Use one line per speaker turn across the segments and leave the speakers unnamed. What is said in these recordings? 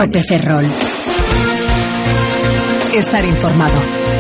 Cope Ferrol. Estar informado.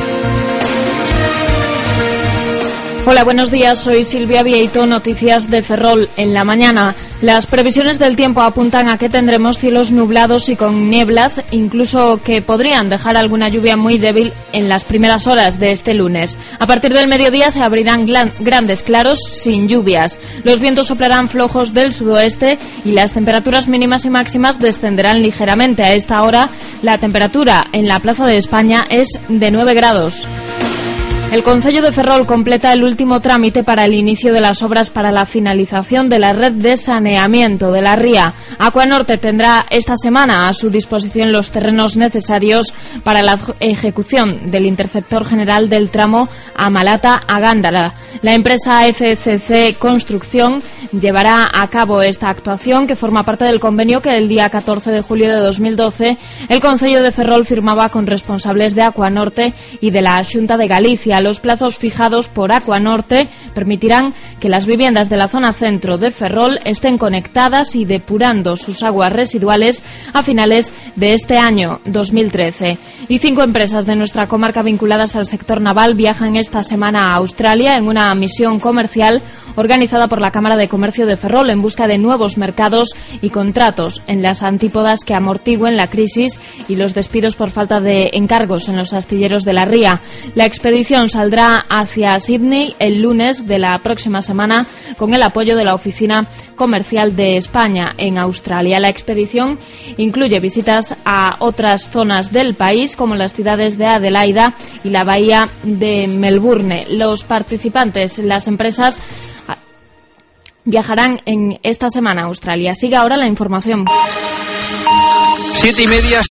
Hola, buenos días. Soy Silvia Vieito, noticias de Ferrol en la mañana. Las previsiones del tiempo apuntan a que tendremos cielos nublados y con nieblas, incluso que podrían dejar alguna lluvia muy débil en las primeras horas de este lunes. A partir del mediodía se abrirán grandes claros sin lluvias. Los vientos soplarán flojos del sudoeste y las temperaturas mínimas y máximas descenderán ligeramente. A esta hora la temperatura en la Plaza de España es de 9 grados. El Concello de Ferrol completa el último trámite para el inicio de las obras para la finalización de la red de saneamiento de la ría. Acuanorte tendrá esta semana a su disposición los terrenos necesarios para la ejecución del interceptor general del tramo Amalata a Gándara. La empresa FCC Construcción llevará a cabo esta actuación, que forma parte del convenio que el día 14 de julio de 2012 el Concello de Ferrol firmaba con responsables de Acuanorte y de la Xunta de Galicia. Los plazos fijados por Acuanorte permitirán que las viviendas de la zona centro de Ferrol estén conectadas y depurando sus aguas residuales a finales de este año 2013. Y 5 empresas de nuestra comarca vinculadas al sector naval viajan esta semana a Australia en una misión comercial organizada por la Cámara de Comercio de Ferrol en busca de nuevos mercados y contratos en las antípodas que amortigüen la crisis y los despidos por falta de encargos en los astilleros de la ría. La expedición saldrá hacia Sydney el lunes de la próxima semana con el apoyo de la Oficina Comercial de España en Australia. La expedición incluye visitas a otras zonas del país como las ciudades de Adelaida y la bahía de Melbourne. Los participantes, las empresas, viajarán en esta semana a Australia. Sigue ahora la información.
7:30.